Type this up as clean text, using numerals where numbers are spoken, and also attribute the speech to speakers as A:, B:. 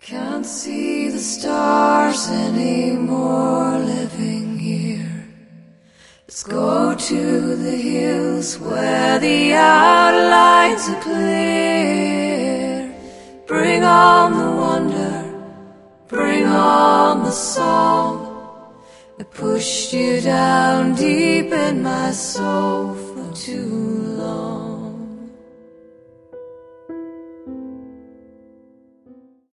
A: Can't see the stars anymore living here. Let's go to the hills where the outlines are clear. Bring on the wonder, bring on the song. I pushed you down deep in my soul for too long.